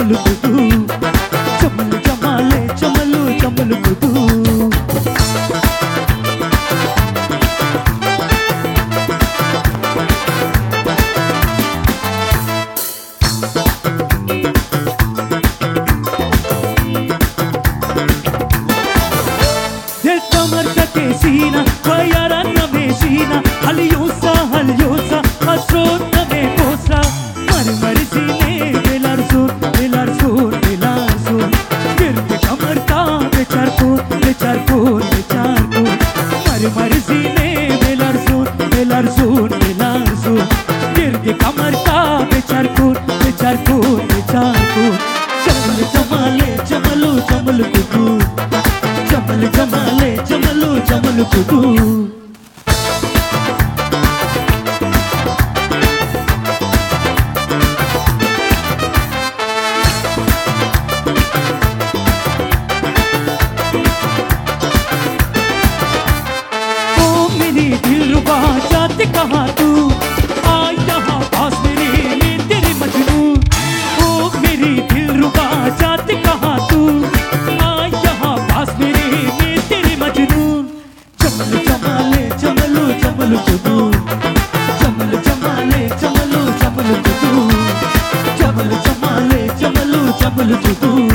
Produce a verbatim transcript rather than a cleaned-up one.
चमल कुदू, चमल जमाले चमलू चमल कुदू। कमर तके सीना वयारा नमे सीना हलियोसा हलियोसा हसरोत नमे कोसा मर मर सीने बेलार सूर बेलार सूर बेलार सूर गिर के कमर का बेचार को बेचार को बेचार को मर मर सीने बेलार सूर बेलार सूर बेलार सूर गिर के कमर का बेचार को बेचार को बेचार को चमल जमाले चमलो चमल कुदू, चमल जमाले चमलो चमल कुदू। ओ मेरी दिलरुबा जाते कहाँ तू, आ यहाँ पास मेरे में तेरे मजनू। ओ मेरी दिलरुबा जाते कहाँ तू, आ यहाँ पास मेरे में तेरे मजनू। चमल जमाले चमलो चमल कुदू, चमल जमाले चमलो चमल कुदू, चमल जमाले चमलो चमल कुदू।